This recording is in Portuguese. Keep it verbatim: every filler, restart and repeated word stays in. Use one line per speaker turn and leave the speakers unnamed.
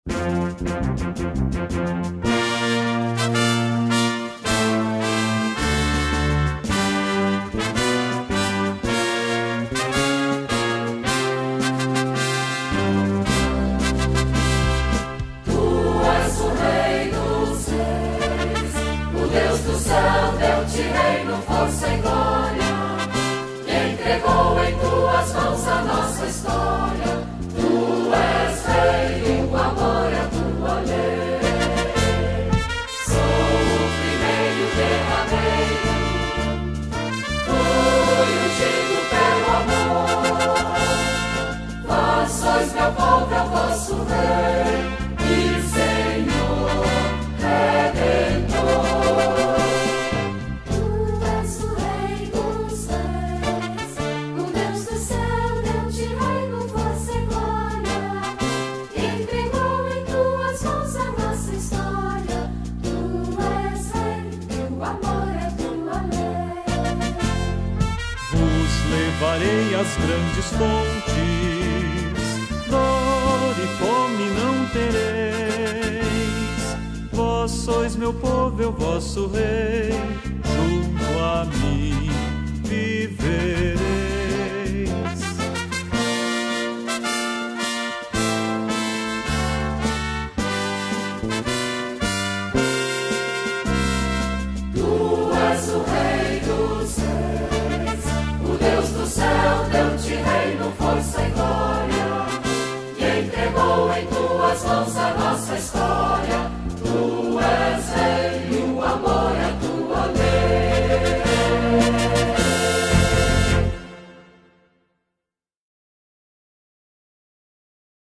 Levarei as grandes fontes, dor e fome não tereis. Vós sois meu povo, eu vosso rei, junto a mim vivereis.
Tu és o rei dos reis, o Deus do céu deu-te reino, força e glória, e entregou em tuas mãos a